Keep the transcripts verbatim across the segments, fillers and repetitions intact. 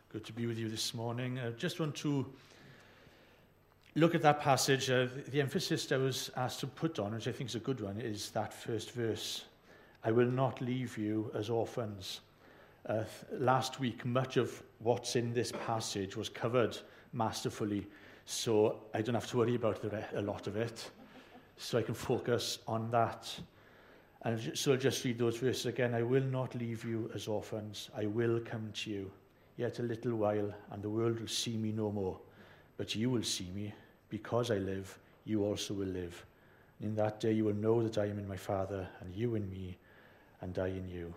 Good to be with you this morning. I just want to look at that passage. Uh, the emphasis I was asked to put on, which I think is a good one, is that first verse. I will not leave you as orphans. Uh, last week, much of what's in this passage was covered masterfully, so I don't have to worry about the re- a lot of it. So I can focus on that. And so I'll just read those verses again. I will not leave you as orphans. I will come to you. Yet a little while, and the world will see me no more. But you will see me. Because I live, you also will live. In that day you will know that I am in my Father, and you in me, and I in you.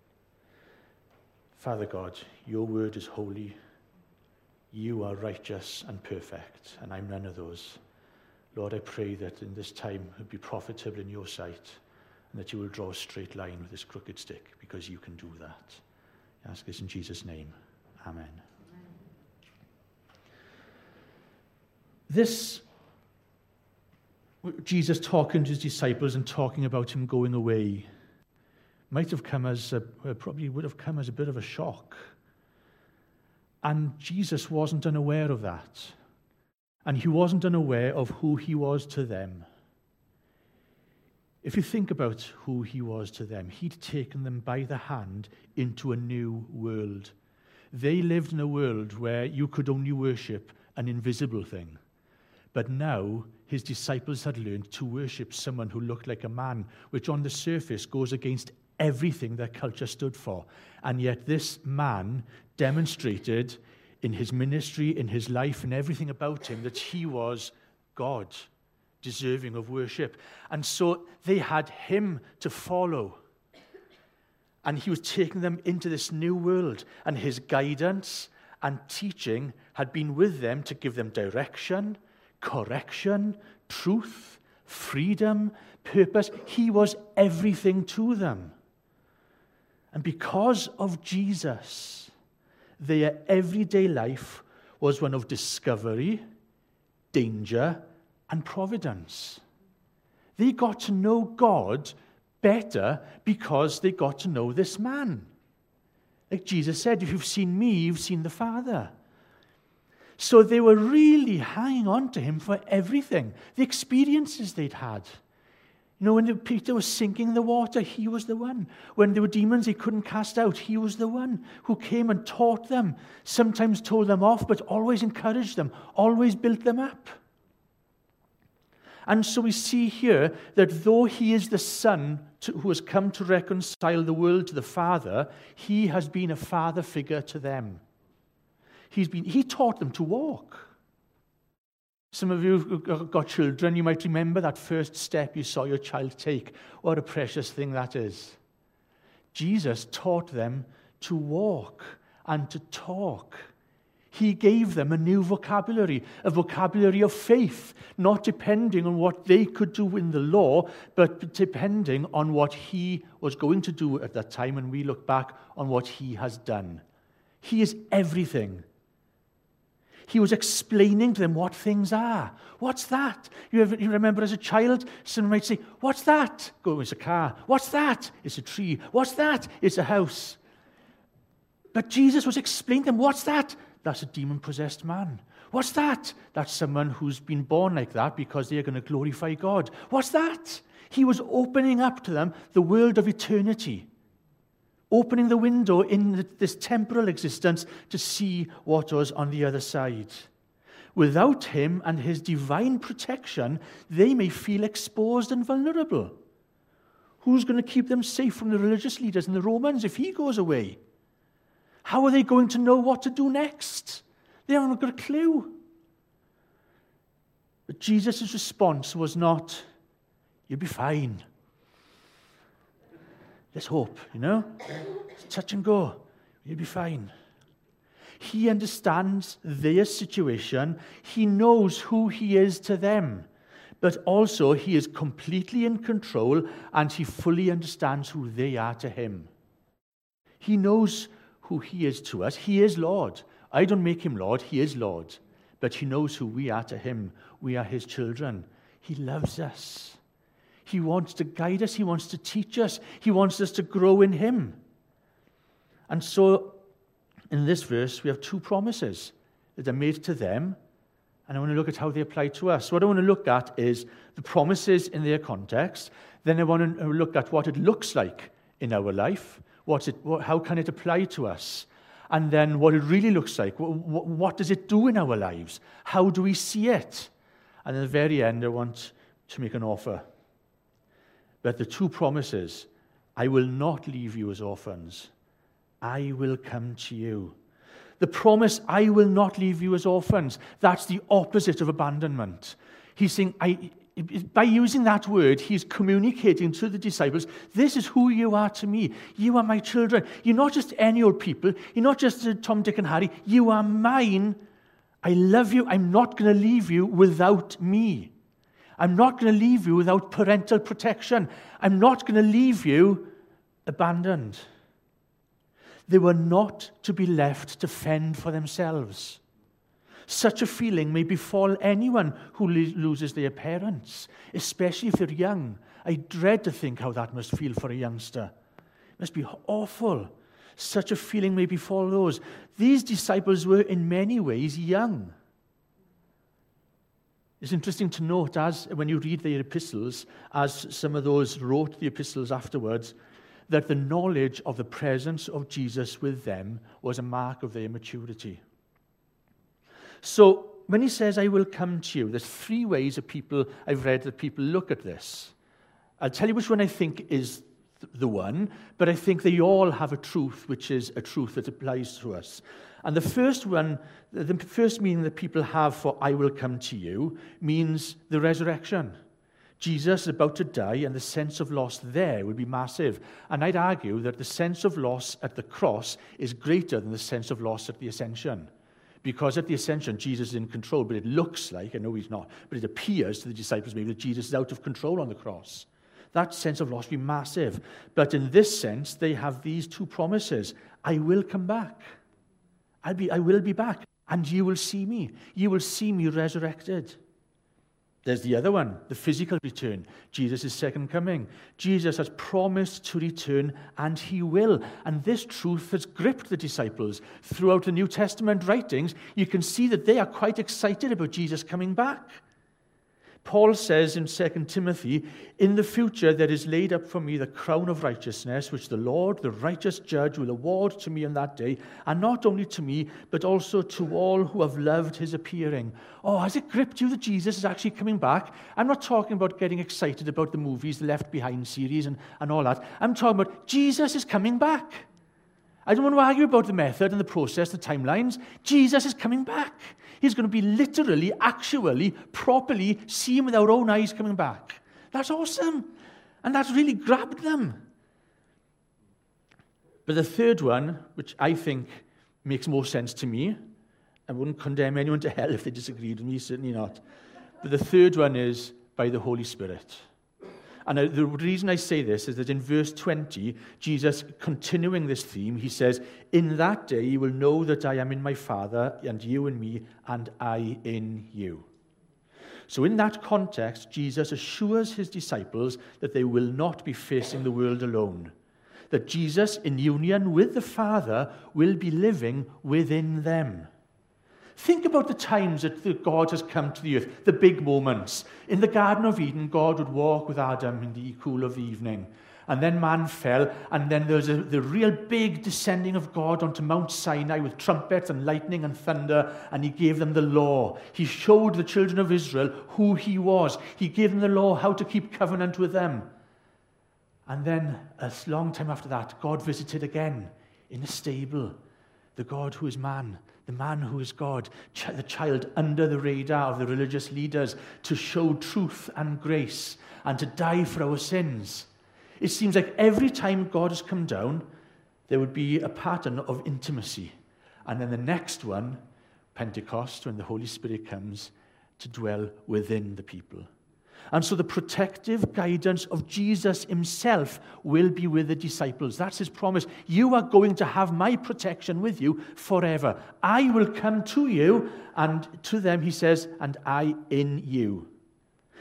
Father God, your word is holy. You are righteous and perfect, and I'm none of those. Lord, I pray that in this time it will be profitable in your sight, and that you will draw a straight line with this crooked stick, because you can do that. I ask this in Jesus' name. Amen. Amen. This, Jesus talking to his disciples and talking about him going away, might have come as a, probably would have come as a bit of a shock. And Jesus wasn't unaware of that. And he wasn't unaware of who he was to them. If you think about who he was to them, he'd taken them by the hand into a new world. They lived in a world where you could only worship an invisible thing. But now, his disciples had learned to worship someone who looked like a man, which on the surface goes against everything their culture stood for. And yet this man demonstrated in his ministry, in his life, and everything about him that he was God, deserving of worship. And so they had him to follow. And he was taking them into this new world. And his guidance and teaching had been with them to give them direction, correction, truth, freedom, purpose. He was everything to them. And because of Jesus, their everyday life was one of discovery, danger, and providence. They got to know God better because they got to know this man. Like Jesus said, if you've seen me, you've seen the Father. So they were really hanging on to him for everything. The experiences they'd had. You know, when Peter was sinking in the water, he was the one. When there were demons he couldn't cast out, he was the one who came and taught them. Sometimes told them off, but always encouraged them, always built them up. And so we see here that though he is the Son to, who has come to reconcile the world to the Father, he has been a father figure to them. He's been, he taught them to walk. Some of you who've got children, you might remember that first step you saw your child take. What a precious thing that is. Jesus taught them to walk and to talk. He gave them a new vocabulary, a vocabulary of faith, not depending on what they could do in the law, but depending on what he was going to do at that time, and we look back on what he has done. He is everything. He was explaining to them what things are. What's that? You, ever, you remember as a child, someone might say, what's that? Go, it's a car. What's that? It's a tree. What's that? It's a house. But Jesus was explaining to them, what's that? That's a demon-possessed man. What's that? That's someone who's been born like that because they're going to glorify God. What's that? He was opening up to them the world of eternity, opening the window in this temporal existence to see what was on the other side. Without him and his divine protection, they may feel exposed and vulnerable. Who's going to keep them safe from the religious leaders and the Romans if he goes away? How are they going to know what to do next? They haven't got a clue. But Jesus' response was not, you'll be fine. Let's hope, you know? Touch and go. You'll be fine. He understands their situation. He knows who he is to them. But also, he is completely in control, and he fully understands who they are to him. He knows who he is to us. He is Lord. I don't make him Lord. He is Lord. But he knows who we are to him. We are his children. He loves us. He wants to guide us. He wants to teach us. He wants us to grow in him. And so in this verse, we have two promises that are made to them, and I want to look at how they apply to us. So what I want to look at is the promises in their context. Then I want to look at what it looks like in our life. What's it, what, how can it apply to us? And then what it really looks like. What, what, what does it do in our lives? How do we see it? And at the very end, I want to make an offer. But the two promises, I will not leave you as orphans. I will come to you. The promise, I will not leave you as orphans, that's the opposite of abandonment. He's saying, I, by using that word, he's communicating to the disciples, this is who you are to me. You are my children. You're not just any old people. You're not just Tom, Dick, and Harry. You are mine. I love you. I'm not going to leave you without me. I'm not going to leave you without parental protection. I'm not going to leave you abandoned. They were not to be left to fend for themselves. Such a feeling may befall anyone who loses their parents, especially if they're young. I dread to think how that must feel for a youngster. It must be awful. Such a feeling may befall those. These disciples were in many ways young. It's interesting to note, as when you read their epistles, as some of those wrote the epistles afterwards, that the knowledge of the presence of Jesus with them was a mark of their maturity. So when he says, I will come to you, there's three ways that people, I've read that people look at this. I'll tell you which one I think is the one, but I think they all have a truth, which is a truth that applies to us. And the first one, the first meaning that people have for I will come to you means the resurrection. Jesus is about to die, and the sense of loss there would be massive. And I'd argue that the sense of loss at the cross is greater than the sense of loss at the ascension. Because at the ascension, Jesus is in control, but it looks like, I know he's not, but it appears to the disciples maybe that Jesus is out of control on the cross. That sense of loss would be massive. But in this sense, they have these two promises. I will come back. I'll be, I will be back, and you will see me. You will see me resurrected. There's the other one, the physical return. Jesus' second coming. Jesus has promised to return, and he will. And this truth has gripped the disciples. Throughout the New Testament writings, you can see that they are quite excited about Jesus coming back. Paul says in Second Timothy, in the future there is laid up for me the crown of righteousness, which the Lord, the righteous judge, will award to me on that day, and not only to me, but also to all who have loved his appearing. Oh, has it gripped you that Jesus is actually coming back? I'm not talking about getting excited about the movies, the Left Behind series and, and all that. I'm talking about Jesus is coming back. I don't want to argue about the method and the process, the timelines. Jesus is coming back. He's going to be literally, actually, properly seen with our own eyes coming back. That's awesome. And that's really grabbed them. But the third one, which I think makes more sense to me, I wouldn't condemn anyone to hell if they disagreed with me, certainly not. But the third one is by the Holy Spirit. And the reason I say this is that in verse twenty, Jesus, continuing this theme, he says, in that day you will know that I am in my Father, and you in me, and I in you. So in that context, Jesus assures his disciples that they will not be facing the world alone. That Jesus, in union with the Father, will be living within them. Think about the times that God has come to the earth, the big moments. In the Garden of Eden, God would walk with Adam in the cool of the evening. And then man fell, and then there was a, the real big descending of God onto Mount Sinai with trumpets and lightning and thunder, and he gave them the law. He showed the children of Israel who he was. He gave them the law, how to keep covenant with them. And then, a long time after that, God visited again in a stable. The God who is man, the man who is God, ch- the child under the radar of the religious leaders to show truth and grace and to die for our sins. It seems like every time God has come down, there would be a pattern of intimacy. And then the next one, Pentecost, when the Holy Spirit comes to dwell within the people. And so the protective guidance of Jesus himself will be with the disciples. That's his promise. You are going to have my protection with you forever. I will come to you, and to them he says, and I in you.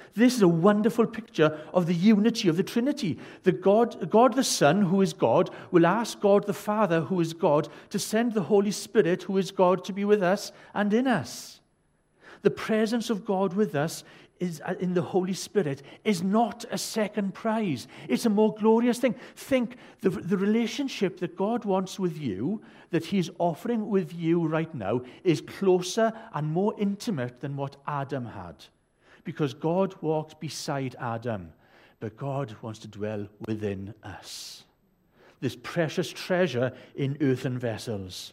This is a wonderful picture of the unity of the Trinity. The God, God the Son, who is God, will ask God the Father, who is God, to send the Holy Spirit, who is God, to be with us and in us. The presence of God with us is in the Holy Spirit is not a second prize. It's a more glorious thing. Think the, the relationship that God wants with you, that he's offering with you right now, is closer and more intimate than what Adam had. Because God walked beside Adam, but God wants to dwell within us. This precious treasure in earthen vessels.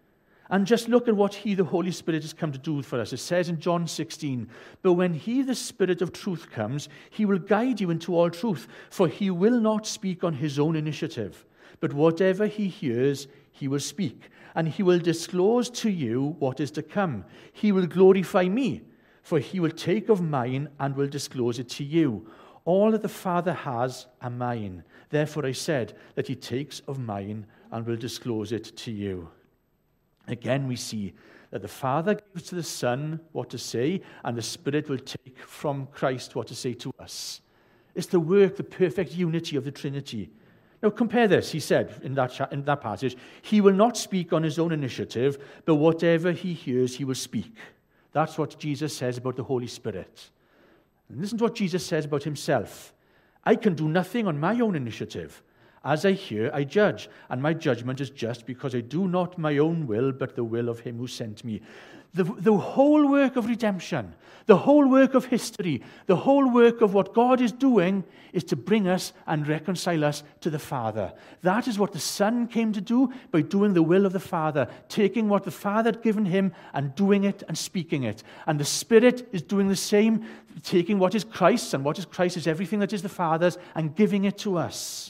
And just look at what he, the Holy Spirit, has come to do for us. It says in John sixteen, "But when he, the Spirit of truth, comes, he will guide you into all truth, for he will not speak on his own initiative, but whatever he hears, he will speak, and he will disclose to you what is to come. He will glorify me, for he will take of mine and will disclose it to you. All that the Father has are mine. Therefore I said that he takes of mine and will disclose it to you." Again, we see that the Father gives to the Son what to say, and the Spirit will take from Christ what to say to us. It's the work, the perfect unity of the Trinity. Now compare this, he said in that, in that passage, "He will not speak on his own initiative, but whatever he hears, he will speak." That's what Jesus says about the Holy Spirit. And listen to what Jesus says about himself. "I can do nothing on my own initiative. As I hear, I judge, and my judgment is just, because I do not my own will, but the will of him who sent me." The, the whole work of redemption, the whole work of history, the whole work of what God is doing is to bring us and reconcile us to the Father. That is what the Son came to do by doing the will of the Father, taking what the Father had given him and doing it and speaking it. And the Spirit is doing the same, taking what is Christ's, and what is Christ is everything that is the Father's, and giving it to us.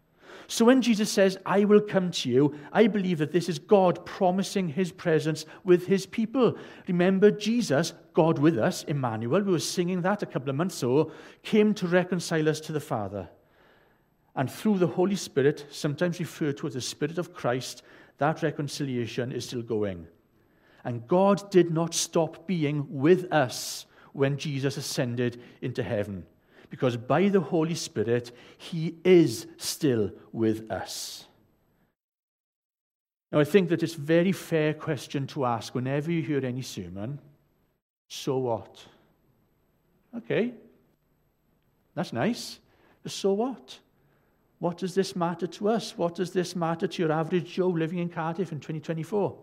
So when Jesus says, "I will come to you," I believe that this is God promising his presence with his people. Remember, Jesus, God with us, Emmanuel, we were singing that a couple of months ago, came to reconcile us to the Father. And through the Holy Spirit, sometimes referred to as the Spirit of Christ, that reconciliation is still going. And God did not stop being with us when Jesus ascended into heaven. Because by the Holy Spirit, he is still with us. Now, I think that it's a very fair question to ask whenever you hear any sermon. So what? Okay, that's nice. But so what? What does this matter to us? What does this matter to your average Joe living in Cardiff in twenty twenty-four?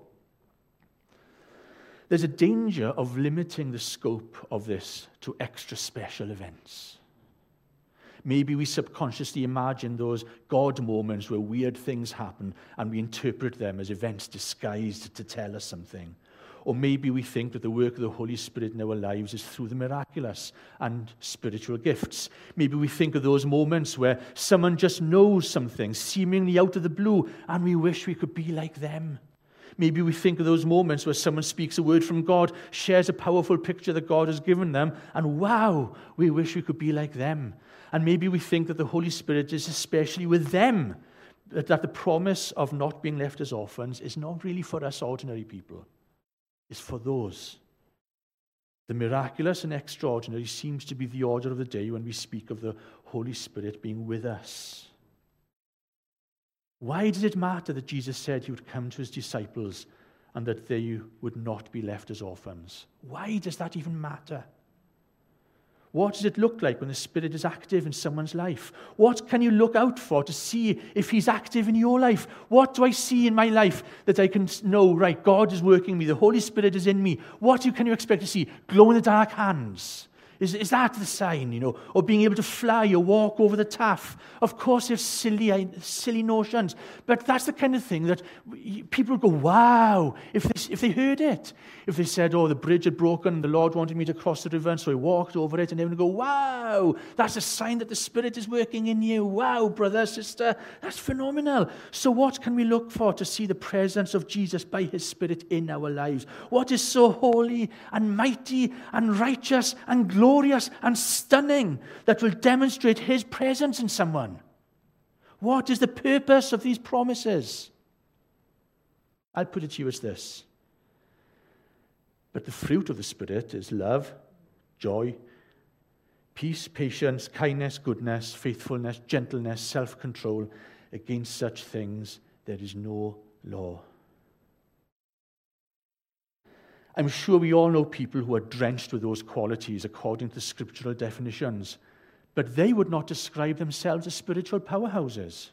There's a danger of limiting the scope of this to extra special events. Maybe we subconsciously imagine those God moments where weird things happen and we interpret them as events disguised to tell us something. Or maybe we think that the work of the Holy Spirit in our lives is through the miraculous and spiritual gifts. Maybe we think of those moments where someone just knows something, seemingly out of the blue, and we wish we could be like them. Maybe we think of those moments where someone speaks a word from God, shares a powerful picture that God has given them, and wow, we wish we could be like them. And maybe we think that the Holy Spirit is especially with them, that the promise of not being left as orphans is not really for us ordinary people. It's for those. The miraculous and extraordinary seems to be the order of the day when we speak of the Holy Spirit being with us. Why does it matter that Jesus said he would come to his disciples and that they would not be left as orphans? Why does that even matter? What does it look like when the Spirit is active in someone's life? What can you look out for to see if he's active in your life? What do I see in my life that I can know, right, God is working me, the Holy Spirit is in me? What can you expect to see? Glow-in-the-dark hands. Is, is that the sign, you know? Or being able to fly or walk over the Taff? Of course, there's silly, silly notions, but that's the kind of thing that people would go, wow, if they, if they heard it. If they said, oh, the bridge had broken, the Lord wanted me to cross the river, and so I walked over it, and they would go, wow, that's a sign that the Spirit is working in you. Wow, brother, sister, that's phenomenal. So what can we look for to see the presence of Jesus by his Spirit in our lives? What is so holy and mighty and righteous and glorious glorious and stunning that will demonstrate his presence in someone? What is the purpose of these promises? I'll put it to you as this. But the fruit of the Spirit is love, joy, peace, patience, kindness, goodness, faithfulness, gentleness, self-control. Against such things there is no law. I'm sure we all know people who are drenched with those qualities according to scriptural definitions, but they would not describe themselves as spiritual powerhouses.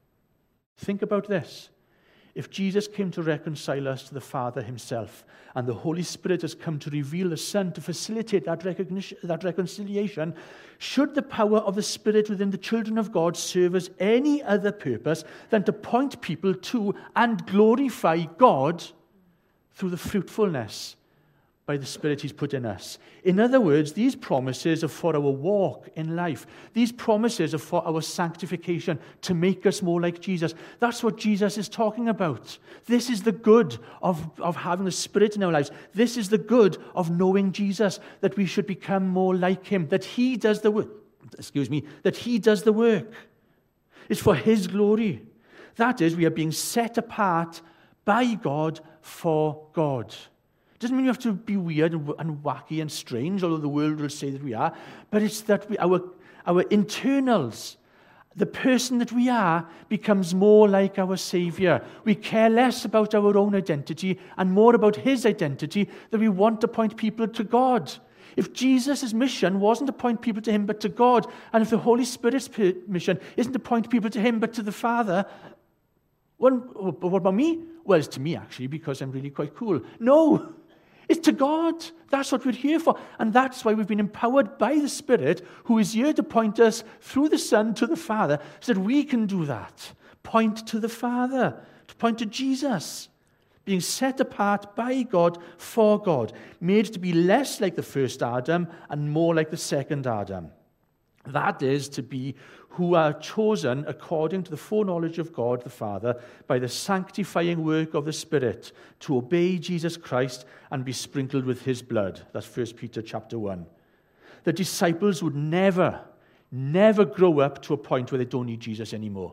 Think about this. If Jesus came to reconcile us to the Father himself, and the Holy Spirit has come to reveal the Son to facilitate that recognition, that reconciliation, should the power of the Spirit within the children of God serve as any other purpose than to point people to and glorify God through the fruitfulness by the Spirit he's put in us? In other words, these promises are for our walk in life. These promises are for our sanctification, to make us more like Jesus. That's what Jesus is talking about. This is the good of, of having the Spirit in our lives. This is the good of knowing Jesus, that we should become more like him, that he does the work. Excuse me, that he does the work. It's for his glory. That is, we are being set apart by God for God. Doesn't mean you have to be weird and wacky and strange, although the world will say that we are, but it's that we, our, our internals, the person that we are, becomes more like our Savior. We care less about our own identity and more about his identity, that we want to point people to God. If Jesus' mission wasn't to point people to him but to God, and if the Holy Spirit's mission isn't to point people to him but to the Father, well, what about me? Well, it's to me, actually, because I'm really quite cool. No! It's to God. That's what we're here for. And that's why we've been empowered by the Spirit, who is here to point us through the Son to the Father, so that we can do that. Point to the Father, to point to Jesus. Being set apart by God for God, made to be less like the first Adam and more like the second Adam. That is, to be who are chosen according to the foreknowledge of God the Father by the sanctifying work of the Spirit to obey Jesus Christ and be sprinkled with his blood. That's First Peter chapter one. The disciples would never, never grow up to a point where they don't need Jesus anymore.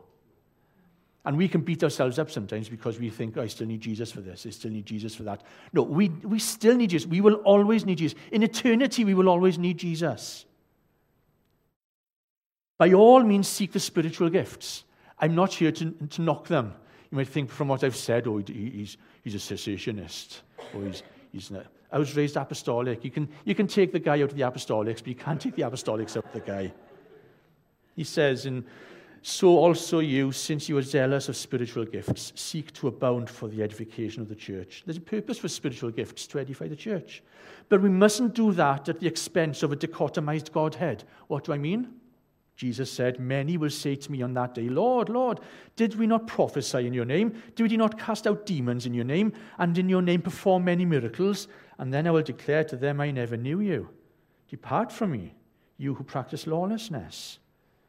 And we can beat ourselves up sometimes because we think, oh, I still need Jesus for this, I still need Jesus for that. No, we, we still need Jesus. We will always need Jesus. In eternity, we will always need Jesus. By all means, seek the spiritual gifts. I'm not here to, to knock them. You might think from what I've said, oh, he, he's, he's a cessationist. Or he's, he's not. I was raised apostolic. You can, you can take the guy out of the apostolics, but you can't take the apostolics out of the guy. He says, and so also you, since you are zealous of spiritual gifts, seek to abound for the edification of the church. There's a purpose for spiritual gifts, to edify the church. But we mustn't do that at the expense of a dichotomized Godhead. What do I mean? Jesus said, many will say to me on that day, Lord, Lord, did we not prophesy in your name? Did we not cast out demons in your name? And in your name perform many miracles? And then I will declare to them, I never knew you. Depart from me, you who practice lawlessness.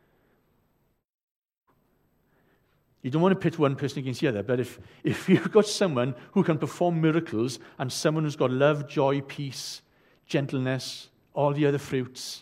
You don't want to pit one person against the other, but if, if you've got someone who can perform miracles and someone who's got love, joy, peace, gentleness, all the other fruits,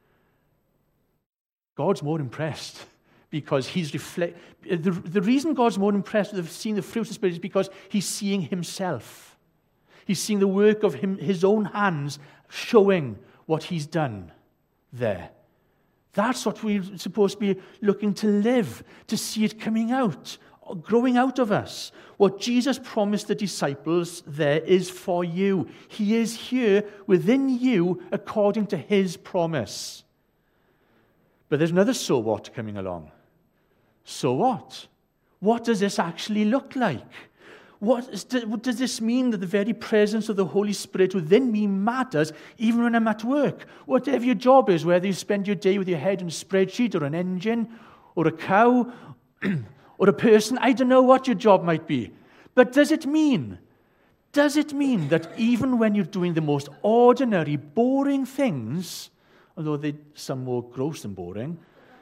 God's more impressed because he's reflect. The, the reason God's more impressed with seeing the fruits of the Spirit is because he's seeing himself. He's seeing the work of him, his own hands showing what he's done there. That's what we're supposed to be looking to live, to see it coming out, growing out of us. What Jesus promised the disciples there is for you. He is here within you according to his promise. But there's another so what coming along. So what? What does this actually look like? What, is, what does this mean that the very presence of the Holy Spirit within me matters even when I'm at work? Whatever your job is, whether you spend your day with your head in a spreadsheet or an engine or a cow or a person, I don't know what your job might be. But does it mean, does it mean that even when you're doing the most ordinary, boring things, although they're some more gross than boring,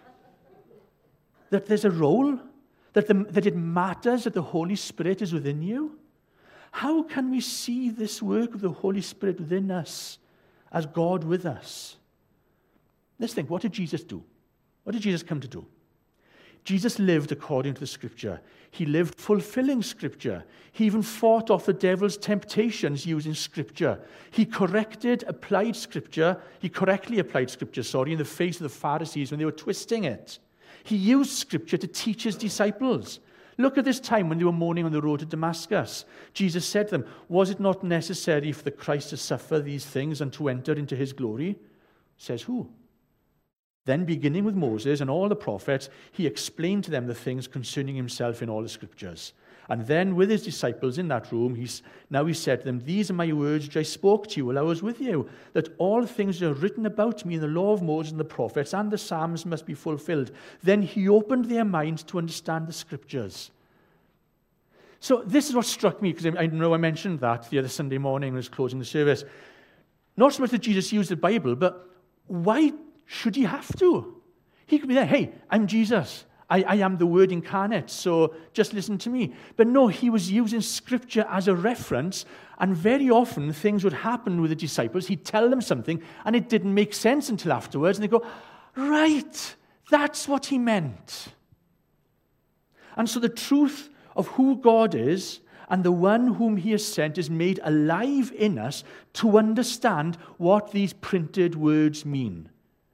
that there's a role, that, the, that it matters that the Holy Spirit is within you? How can we see this work of the Holy Spirit within us as God with us? Let's think, what did Jesus do? What did Jesus come to do? Jesus lived according to the Scripture. He lived fulfilling Scripture. He even fought off the devil's temptations using Scripture. He corrected, applied Scripture. He correctly applied Scripture, sorry, in the face of the Pharisees when they were twisting it. He used Scripture to teach his disciples. Look at this time when they were mourning on the road to Damascus. Jesus said to them, was it not necessary for the Christ to suffer these things and to enter into his glory? Says who? Then, beginning with Moses and all the prophets, he explained to them the things concerning himself in all the Scriptures. And then, with his disciples in that room, he's, now he said to them, these are my words which I spoke to you while I was with you, that all things that are written about me in the law of Moses and the prophets and the Psalms must be fulfilled. Then he opened their minds to understand the Scriptures. So this is what struck me, because I know I mentioned that the other Sunday morning when I was closing the service. Not so much that Jesus used the Bible, but why should he have to? He could be there, hey, I'm Jesus. I, I am the Word incarnate, so just listen to me. But no, he was using Scripture as a reference, and very often things would happen with the disciples. He'd tell them something, and it didn't make sense until afterwards, and they go, right, that's what he meant. And so the truth of who God is and the one whom he has sent is made alive in us to understand what these printed words mean.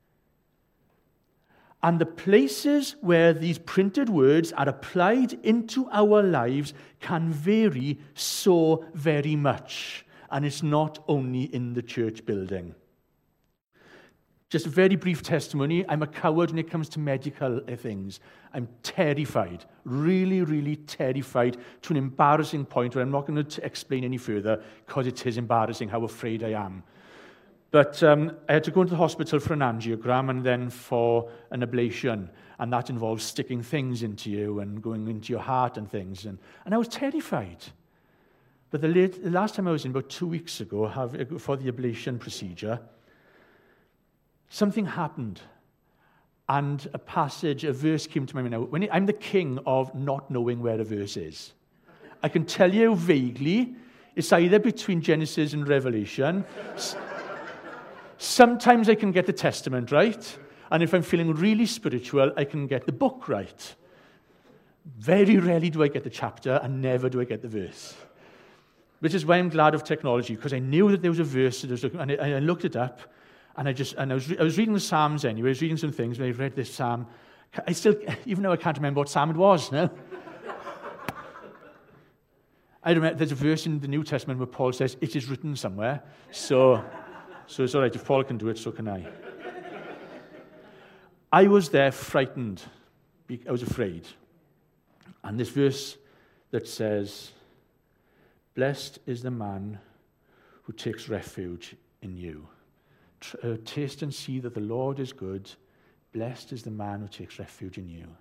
And the places where these printed words are applied into our lives can vary so very much. And it's not only in the church building. Just a very brief testimony. I'm a coward when it comes to medical things. I'm terrified, really, really terrified to an embarrassing point where I'm not going to explain any further because it is embarrassing how afraid I am. But um, I had to go into the hospital for an angiogram and then for an ablation. And that involves sticking things into you and going into your heart and things. And, and I was terrified. But the, late, the last time I was in, about two weeks ago, have, for the ablation procedure, something happened. And a passage, a verse came to my mind. When I'm the king of not knowing where a verse is. I can tell you vaguely, it's either between Genesis and Revelation. Sometimes I can get the Testament right, and if I'm feeling really spiritual, I can get the book right. Very rarely do I get the chapter, and never do I get the verse. Which is why I'm glad of technology, because I knew that there was a verse, that was, and I, I looked it up, and I just and I was I was reading the Psalms anyway. I was reading some things, and I read this psalm. I still, even though I can't remember what psalm it was, no. I remember there's a verse in the New Testament where Paul says it is written somewhere, so. So it's all right, if Paul can do it, so can I. I was there frightened. I was afraid. And this verse that says, blessed is the man who takes refuge in you. Uh, taste and see that the Lord is good. Blessed is the man who takes refuge in you.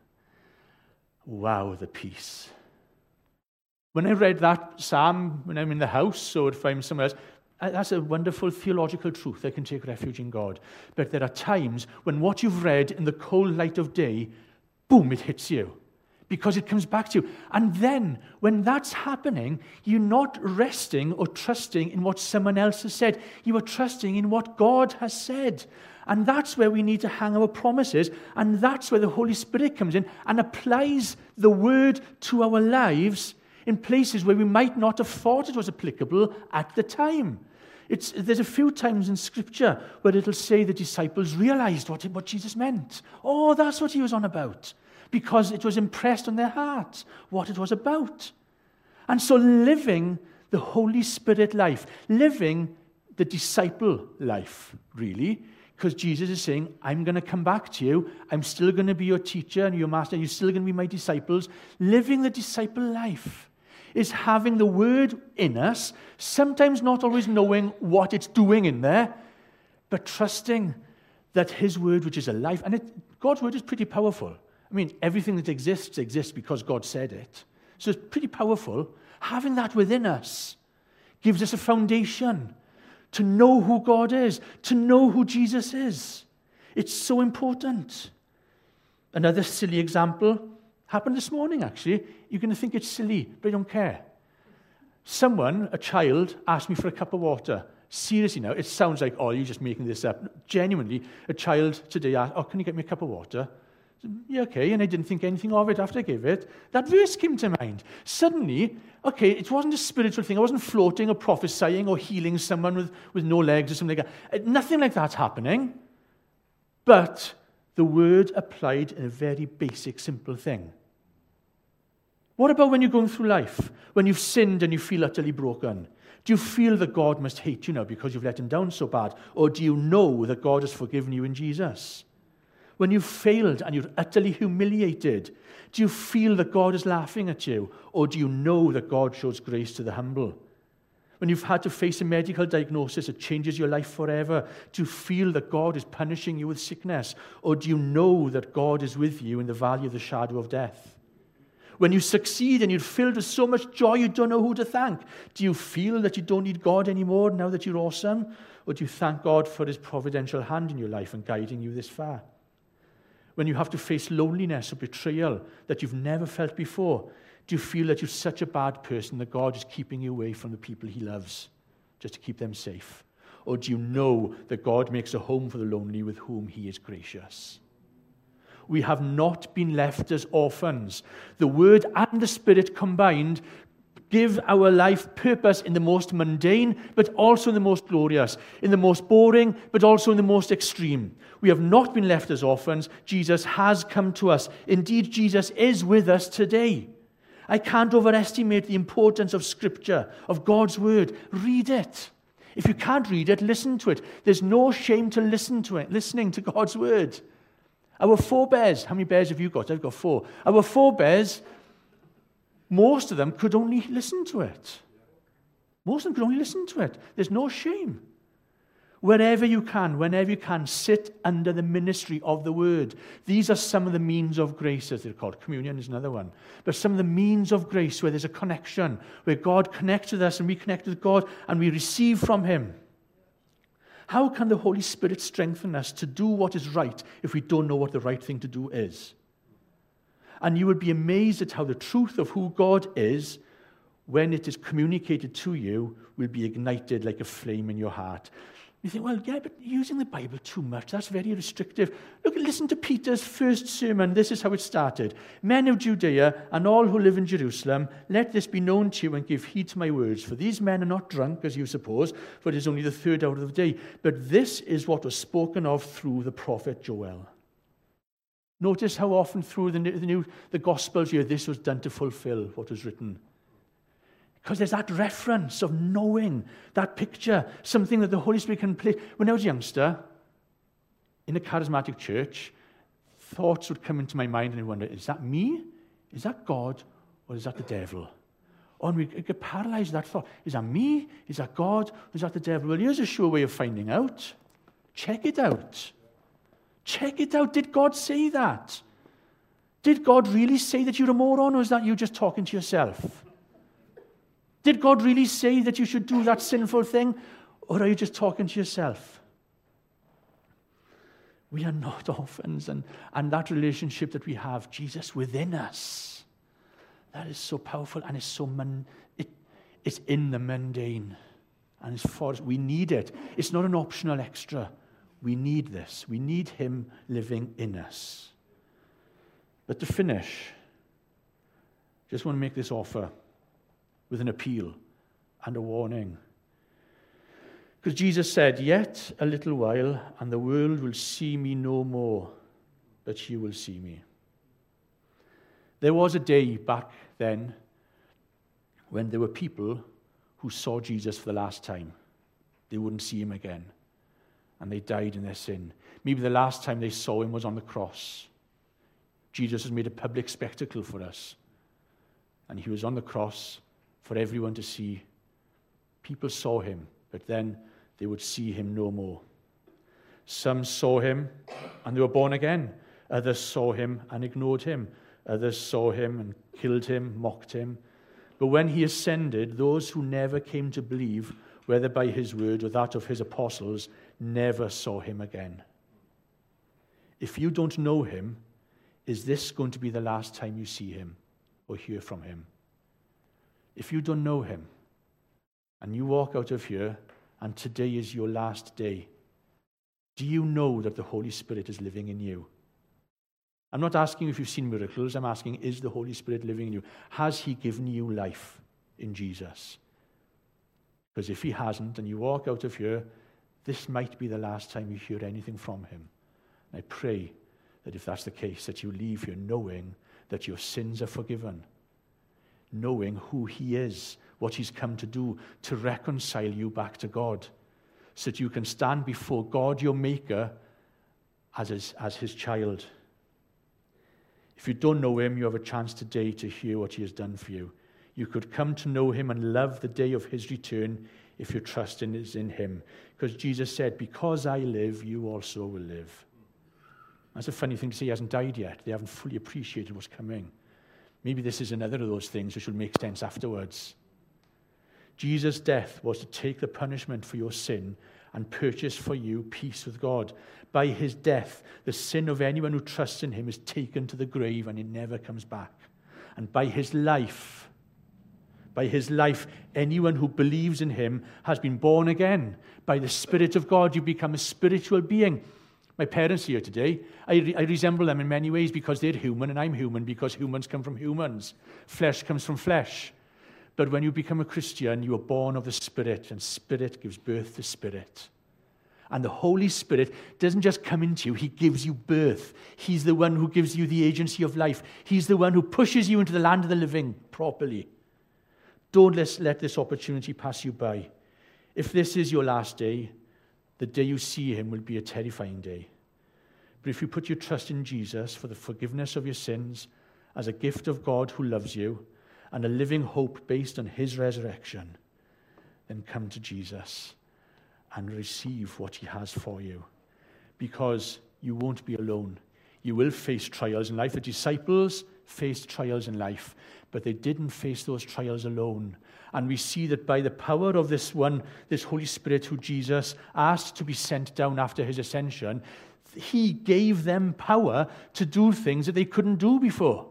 Wow, the peace. When I read that psalm when I'm in the house or if I'm somewhere else, that's a wonderful theological truth. I can take refuge in God. But there are times when what you've read in the cold light of day, boom, it hits you. Because it comes back to you. And then, when that's happening, you're not resting or trusting in what someone else has said. You are trusting in what God has said. And that's where we need to hang our promises. And that's where the Holy Spirit comes in and applies the word to our lives in places where we might not have thought it was applicable at the time. It's, there's a few times in Scripture where it'll say the disciples realized what, what Jesus meant. Oh, that's what he was on about. Because it was impressed on their hearts what it was about. And so living the Holy Spirit life, living the disciple life, really, because Jesus is saying, I'm going to come back to you. I'm still going to be your teacher and your master. You're still going to be my disciples. Living the disciple life is having the word in us, sometimes not always knowing what it's doing in there, but trusting that his word, which is alive, and it, God's word is pretty powerful. I mean, everything that exists exists because God said it. So it's pretty powerful. Having that within us gives us a foundation to know who God is, to know who Jesus is. It's so important. Another silly example happened this morning, actually. You're going to think it's silly, but I don't care. Someone, a child, asked me for a cup of water. Seriously now, it sounds like, oh, you're just making this up. Genuinely, a child today asked, oh, can you get me a cup of water? Yeah, okay, and I didn't think anything of it after I gave it. That verse came to mind. Suddenly, okay, it wasn't a spiritual thing. I wasn't floating or prophesying or healing someone with, with no legs or something like that. Nothing like that's happening. But the word applied in a very basic, simple thing. What about when you're going through life? When you've sinned and you feel utterly broken? Do you feel that God must hate you now because you've let him down so bad? Or do you know that God has forgiven you in Jesus? When you've failed and you're utterly humiliated, do you feel that God is laughing at you? Or do you know that God shows grace to the humble? When you've had to face a medical diagnosis that changes your life forever, do you feel that God is punishing you with sickness? Or do you know that God is with you in the valley of the shadow of death? When you succeed and you're filled with so much joy you don't know who to thank, do you feel that you don't need God anymore now that you're awesome? Or do you thank God for his providential hand in your life and guiding you this far? When you have to face loneliness or betrayal that you've never felt before, do you feel that you're such a bad person that God is keeping you away from the people he loves just to keep them safe? Or do you know that God makes a home for the lonely with whom he is gracious? We have not been left as orphans. The Word and the Spirit combined give our life purpose in the most mundane, but also in the most glorious, in the most boring, but also in the most extreme. We have not been left as orphans. Jesus has come to us. Indeed, Jesus is with us today. I can't overestimate the importance of Scripture, of God's Word. Read it. If you can't read it, listen to it. There's no shame to listen to it, listening to God's Word. Our forebears, how many bears have you got? I've got four. Our forebears, most of them could only listen to it. Most of them could only listen to it. There's no shame. Wherever you can, whenever you can, sit under the ministry of the Word. These are some of the means of grace, as they're called. Communion is another one. But some of the means of grace where there's a connection, where God connects with us and we connect with God and we receive from him. How can the Holy Spirit strengthen us to do what is right if we don't know what the right thing to do is? And you will be amazed at how the truth of who God is, when it is communicated to you, will be ignited like a flame in your heart. You think, well, yeah, but using the Bible too much, that's very restrictive. Look, listen to Peter's first sermon. This is how it started. Men of Judea and all who live in Jerusalem, let this be known to you and give heed to my words. For these men are not drunk, as you suppose, for it is only the third hour of the day. But this is what was spoken of through the prophet Joel. Notice how often through the, the, new, the Gospels here, this was done to fulfill what was written. Because there's that reference of knowing, that picture, something that the Holy Spirit can play. When I was a youngster, in a charismatic church, thoughts would come into my mind and I wonder, is that me? Is that God? Or is that the devil? Or we get paralyzed with that thought. Is that me? Is that God? Or is that the devil? Well, here's a sure way of finding out. Check it out. Check it out. Did God say that? Did God really say that you're a moron, or is that you just talking to yourself? Did God really say that you should do that sinful thing, or are you just talking to yourself? We are not orphans, and, and that relationship that we have, Jesus within us, that is so powerful, and it's so mun- it, it's in the mundane, and it's for us. We need it. It's not an optional extra. We need this. We need him living in us. But to finish, just want to make this offer with an appeal and a warning. Because Jesus said, yet a little while, and the world will see me no more, but you will see me. There was a day back then when there were people who saw Jesus for the last time. They wouldn't see him again. And they died in their sin. Maybe the last time they saw him was on the cross. Jesus has made a public spectacle for us. And he was on the cross for everyone to see. People saw him, but then they would see him no more. Some saw him and they were born again. Others saw him and ignored him. Others saw him and killed him, mocked him. But when he ascended, those who never came to believe, whether by his word or that of his apostles, never saw him again. If you don't know him, is this going to be the last time you see him or hear from him? If you don't know him, and you walk out of here, and today is your last day, do you know that the Holy Spirit is living in you? I'm not asking if you've seen miracles. I'm asking, is the Holy Spirit living in you? Has he given you life in Jesus? Because if he hasn't, and you walk out of here, this might be the last time you hear anything from him. And I pray that if that's the case, that you leave here knowing that your sins are forgiven, knowing who he is, what he's come to do, to reconcile you back to God, so that you can stand before God, your Maker, as his, as his child. If you don't know him, you have a chance today to hear what he has done for you. You could come to know him and love the day of his return if your trust is in him. Because Jesus said, because I live, you also will live. That's a funny thing to say. He hasn't died yet. They haven't fully appreciated what's coming. Maybe this is another of those things which will make sense afterwards. Jesus' death was to take the punishment for your sin and purchase for you peace with God. By his death, the sin of anyone who trusts in him is taken to the grave and it never comes back. And by his life, by his life, anyone who believes in him has been born again. By the Spirit of God, you become a spiritual being. My parents here today, I, re- I resemble them in many ways because they're human and I'm human because humans come from humans. Flesh comes from flesh. But when you become a Christian, you are born of the Spirit, and Spirit gives birth to Spirit. And the Holy Spirit doesn't just come into you, he gives you birth. He's the one who gives you the agency of life. He's the one who pushes you into the land of the living properly. Don't let, let this opportunity pass you by. If this is your last day, the day you see him will be a terrifying day. But if you put your trust in Jesus for the forgiveness of your sins as a gift of God who loves you and a living hope based on his resurrection, then come to Jesus and receive what he has for you. Because you won't be alone. You will face trials in life. The disciples faced trials in life, but they didn't face those trials alone. And we see that by the power of this one, this Holy Spirit who Jesus asked to be sent down after his ascension, he gave them power to do things that they couldn't do before.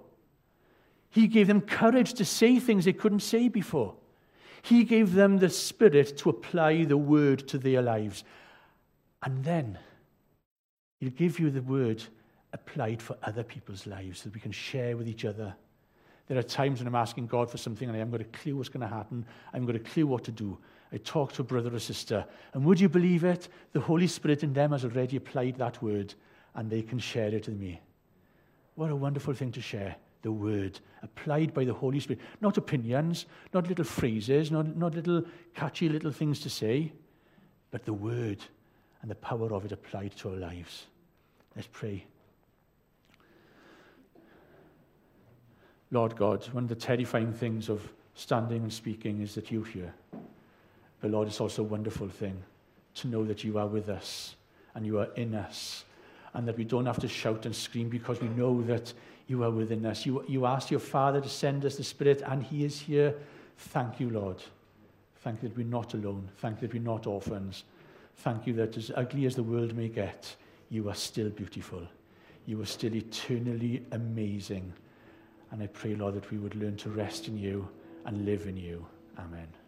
He gave them courage to say things they couldn't say before. He gave them the Spirit to apply the word to their lives. And then he'll give you the word applied for other people's lives so that we can share with each other. There are times when I'm asking God for something and I haven't got a clue what's going to happen. I haven't got a clue what to do. I talk to a brother or sister, and would you believe it? The Holy Spirit in them has already applied that word, and they can share it with me. What a wonderful thing to share. The word applied by the Holy Spirit. Not opinions, not little phrases, not, not little catchy little things to say, but the word and the power of it applied to our lives. Let's pray. Lord God, one of the terrifying things of standing and speaking is that you're here. But Lord, it's also a wonderful thing to know that you are with us and you are in us, and that we don't have to shout and scream because we know that you are within us. You, you asked your Father to send us the Spirit, and he is here. Thank you, Lord. Thank you that we're not alone. Thank you that we're not orphans. Thank you that as ugly as the world may get, you are still beautiful. You are still eternally amazing. And I pray, Lord, that we would learn to rest in you and live in you. Amen.